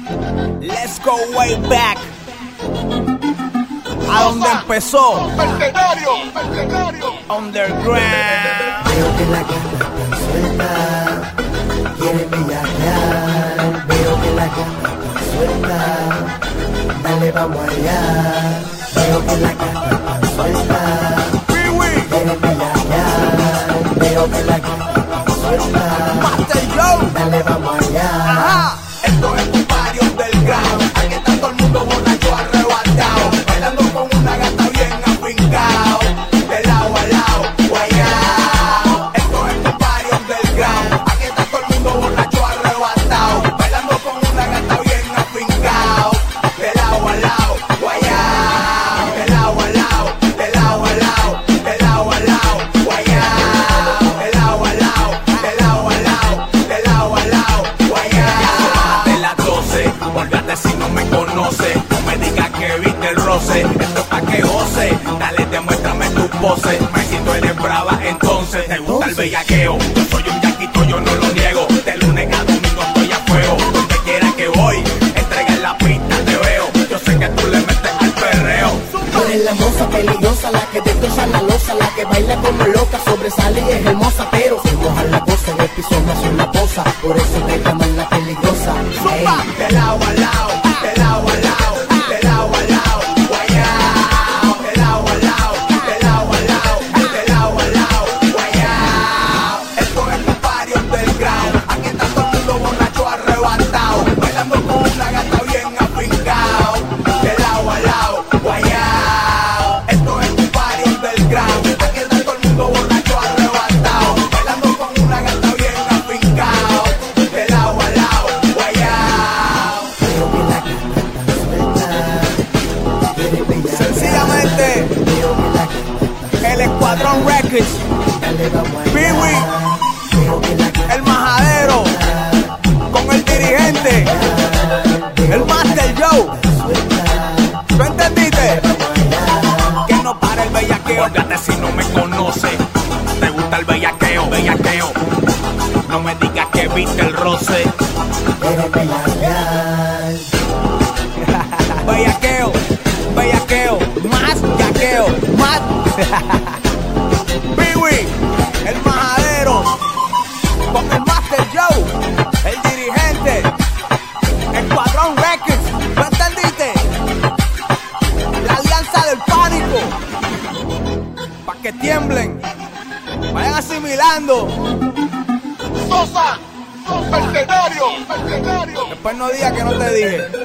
Let's go way back. A donde empezó. Mercenario. Underground. Veo que la gata está suelta, quiere bellaquear. Veo que la gata está suelta, dale vamos allá. Veo que la gata está suelta, quiere bellaquear. Veo que la gata está suelta, Master Joe. dale vamos allá. Ajá. Esto es un party underground. Aquí está todo el mundo borracho arrebatado, bailando con una gata bien afincao, de lado a lado, guayao. Esto es un party underground. Aquí está todo el mundo borracho arrebatado, bailando con una gata bien afincao, de lado a lado, guayao. De lado a lado, de lado a lado, de lado a lado, guayao. De lado a lado, de lado a lado, de lado a lado, guayao. De las 12, olvídate si no me conoce, no me digas que viste el roce, esto es pa' que goce, dale demuéstrame tu pose, me si tú eres brava entonces, te gusta el bellaqueo, yo soy un yaquito, yo no lo niego, de lunes a domingo estoy a fuego, donde quiera que voy, entrega en la pista te veo, yo sé que tú le metes al perreo. Tú eres la moza peligrosa, la que destroza la losa, la que baila como loca, sobresale y es hermosa, pero se moja la cosa en el piso, me hace una posa, por eso te llaman la peligrosa. Ey. De lado a lado, de lado a lado, de lado a lado, guayao. De lado a lado, de lado a lado, de lado a lado, guayao. Esto es un party underground. Aquí está todo el mundo borracho arrebatado, bailando con una gata bien afincao, de lado a lado, guayao. Esto es un party underground. Aquí está todo el mundo borracho arrebatado, bailando con una gata bien afincao, de lado a lado, guayao. Veo que la gata está suelta, quiere bellaquear. Sencillamente, Veo que la gata está el Escuadrón Records, dale vamos allá. Pee-wee, Veo que la gata el majadero, con el dirigente, el Master Joe. ¿Tú entendiste? Que no para el bellaqueo. Olvídate si no me conoce, te gusta el bellaqueo, bellaqueo. No me digas que viste el roce. quiere bellaquear. Bellaqueo, bellaqueo, más yaqueo, más. Pee-wee, el majadero, con el Master Joe, el dirigente, Escuadrón Records. ¿Tú entendiste? La alianza del pánico. Pa' que tiemblen, vayan asimilando. Sosa. Mercenario. Después no digas que no te dije.